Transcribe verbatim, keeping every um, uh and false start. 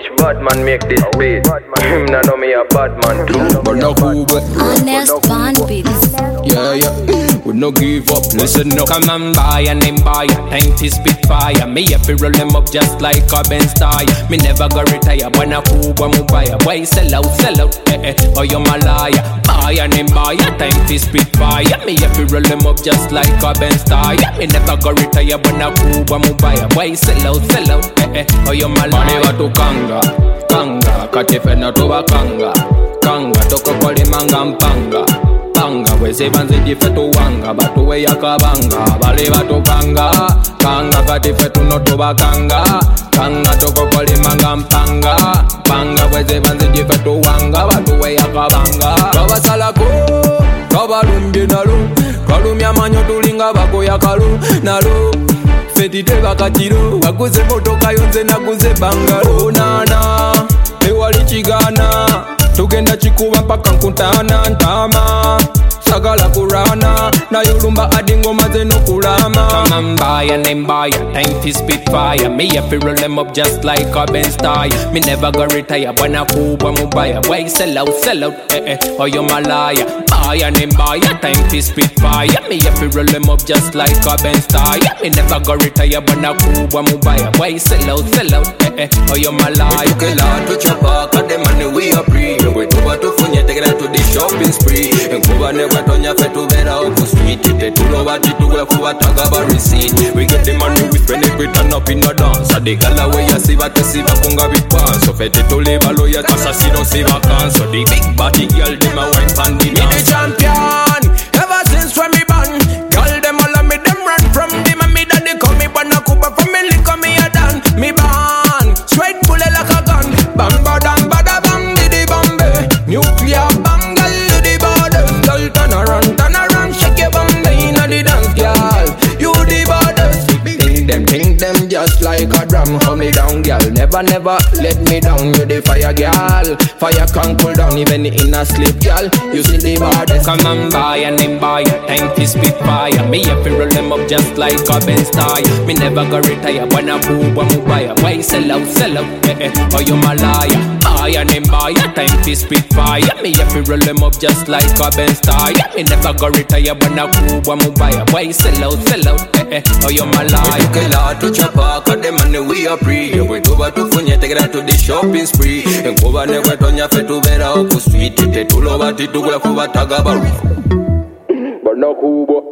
Which bad man make this beat? Him nah know me a bad man too. But no cool, but Honest Bond Beats. yeah, yeah. We no give up, listen up. Come and buy and then buy. Time to spit fire. Me have to roll them up just like a Benz tire. Me never go retire. When I cool, when I buy. Why sell out, sell out? Eh eh. Oh, you're my liar. Buy and then buy. Time to spit fire. Me have to roll them up just like a Benz tire. Me never go retire. When I cool, when I buy. Why sell out, sell out? Eh eh. Oh, you're my liar. Money to kanga, kanga. Katifena to kanga, kanga. Toko koli manga mpanga. Panga, we se banze difetu wanga. Batu we yakabanga. Bale batu kanga, kanga. Katifetu no to kanga, kanga. Toko koli manga mpanga. Panga, we se banze difetu wanga. Batu we yakabanga. Kaba salako, kaba lumbi nalu. Kalumya manyo tulinga bako yakalu nalu. Fetite bakatiro, wakuze motoka yonze nakuze bangalo. Nana, ewali chigana, tugenda chikuba mpaka nkuntana ntama. Sagala kurana, na yulumba adingoma zeno kulama. Come and buy and then buy. Time to spit fire. Me have to roll them up just like a Benz tire. Me never go retire. When I cool, when I buy. Why sell out, sell out? Eh eh. Oh, you're my liar. Buy and then buy. Time to spit fire. Me have to roll them up just like a Benz tire. Me never go retire. When I cool, when I buy. Why sell out, sell out? Eh eh. Oh, you're my liar. We took a lot to chop up, cut the money we are free. We do what to fun, take it to the shopping spree. And go on never turn your fat to better up to street. It to know what it to work for a tag of a receipt. We get the money, we spend it, we turn up in the dance. So the gala way you see what you see, but kunga big pants. So fete to live a lawyer, assassino see vacance. So the big body girl, them a wine pan the dance. Me the champion, ever since when me born. Girl, them all of me, them run from the mommy daddy call me Bana Kuba from me lick on me a dan. Me born, straight bullet like a gun. Bang badam badabang diddy bambe. Nuclear bang girl the border. Girl turn around, turn around, shake your bambe inna the dance, girl. You the border. Think them, think them just like a drum. Hold me down, girl. Never, never let me down. You the fire, girl. Fire can't cool down even in a sleep, girl. You see the border. Come and buy and then buy. Time to spit fire. Me have to roll them up just like a Benz tire. Me never go retire. When I cool, when I buy. Why sell out, sell out? Eh eh. Oh, you're my liar. Buy and then buy. Time to spit fire. Me have to roll them up just like a Benz tire. Me never go retire. When I cool, when I buy. Why sell out, sell out? Eh eh. Oh, you're my liar. We took a lot to chop up, cut the money we are free. We do what to fun, take it to the shopping spree. And go on never turn your fat to better up to street. It to love what it to work for a tag of a But no cool,